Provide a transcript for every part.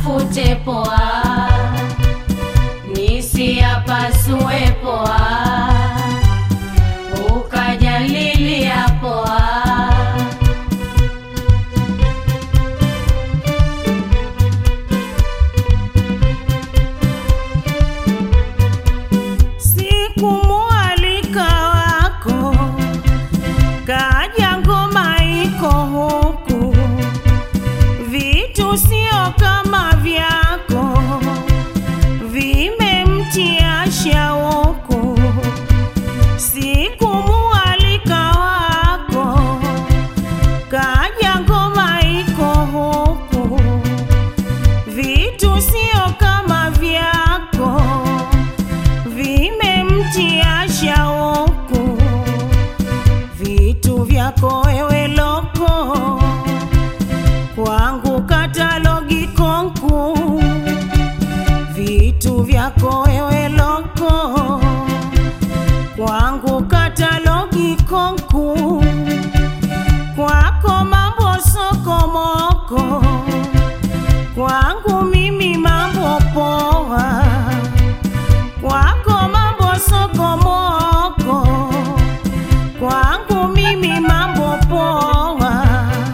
nitafute poa, nisiyapasue poa, ukajalilia poa. Sikumualika wako, kaja ngoma iko huku, vitu sio kama vyako, vimemtia shauku. Sikumualika wako, kaja ngoma iko huku, vitu sio kama vyako, vimemtia shauku. Vitu vyako wewe loko, kwangu katalogi konku. Vitu vyako wewe loko, kwangu katalogi konku. Kwako mambo sokomoko, kwangu mimi mambo poa. Kwako mambo sokomoko, kwangu mimi mambo poa.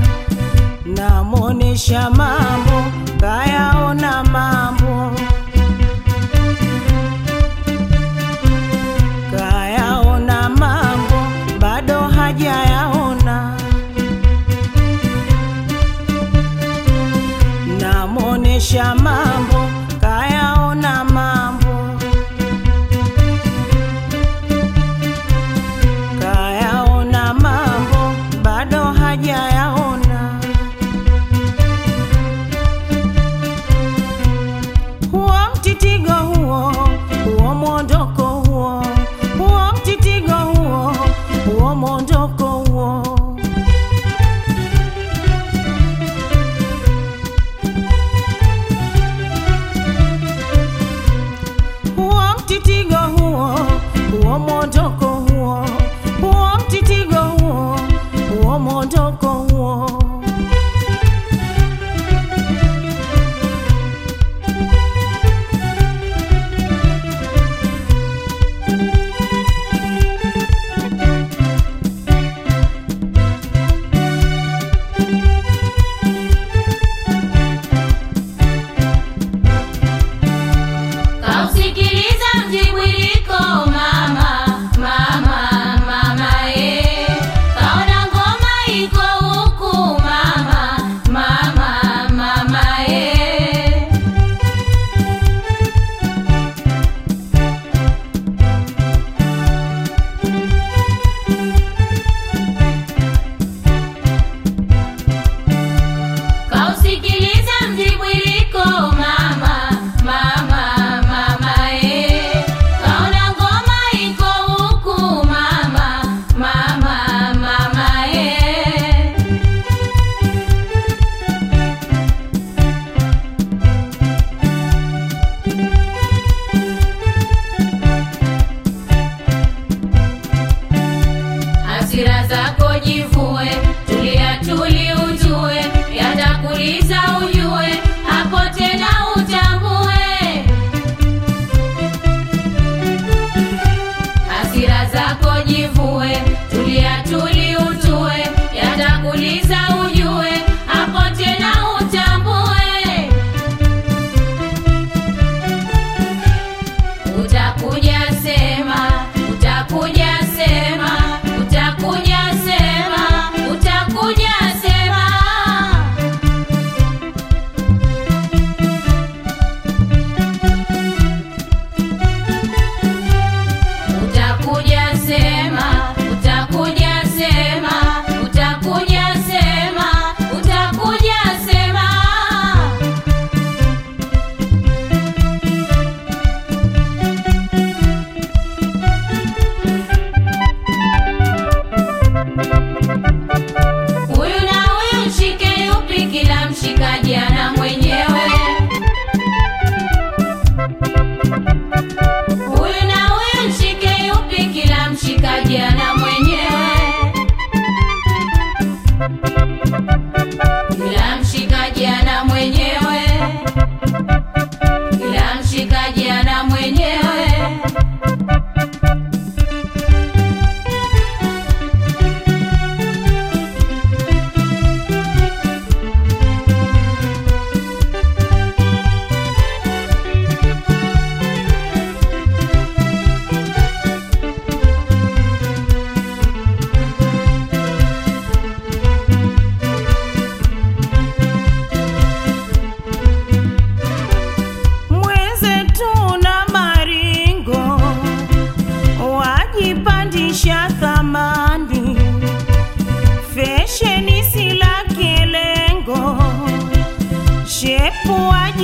Namonesha mambo, kayaona mambo, kayaona mambo, bado hajayaona. Namonesha mambo, kayaona mambo, kayaona mambo, bado hajayaona. Huo mtitigo huo, huo mondoko huo, huo mtitigo huo, huo mondoko huo.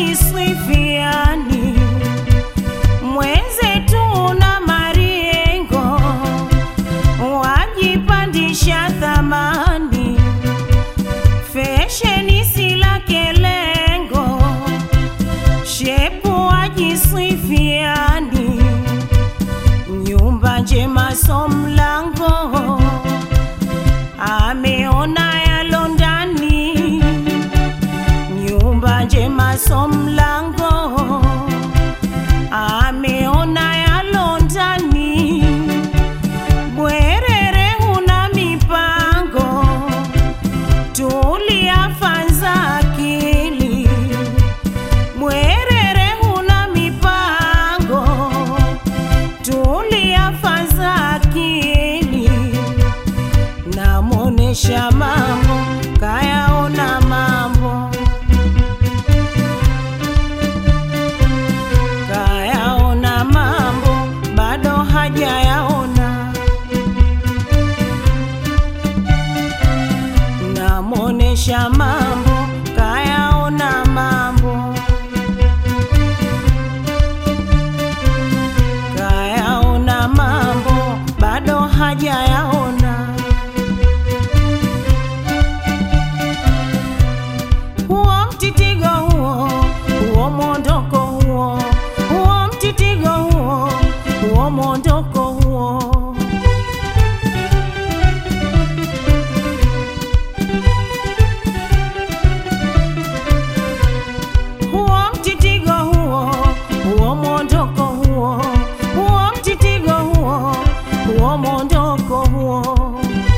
wajiswifiani, mwenzetu na mariengo, wajipandisha thamani, fesheni si lake lengo, shepu wajiswifiani, nyumba njema so mlango, ameona yalo ndani, nyumba njema so mlango, ameona yalo ndani, bwerere huna mipango, tulia fanza akili, bwerere huna mipango, tulia fanza akili, namonesha mambo kayaona mambo, kayaona mambo bado hajayaona, namonesha mambo kayaona mambo, kayaona mambo bado hajayaona. Huo mtitigo huo, huo mondoko huo, huo mtitigo huo, huo mondoko huo. Huo mtitigo huo, huo mondoko huo, huo mtitigo huo, huo mondoko huo.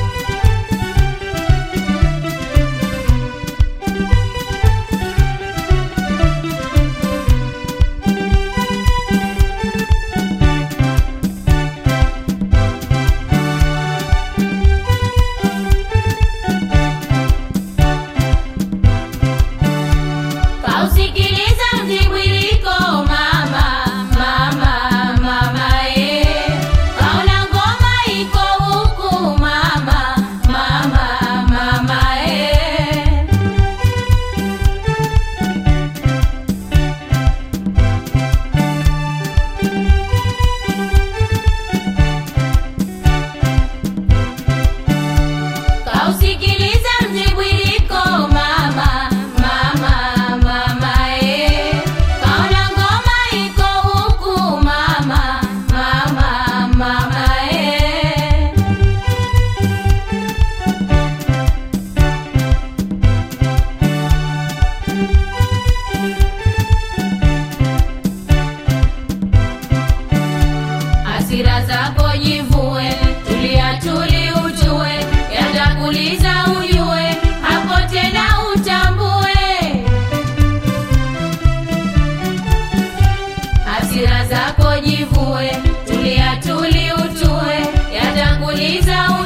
Kausikiliza mzibwiliko mama, mama, mama kaona ngoma iko huku mama, mama, mama Kausikiliza mzibwiliko mama, mama, mama kaona ngoma iko huku mama, mama, mama hasira zako jivue, tulia tuli ujue, yatakuliza ujue, hapo tena utambue. Hasira zako jivue, tulia tuli utue, yatakuliza ujue,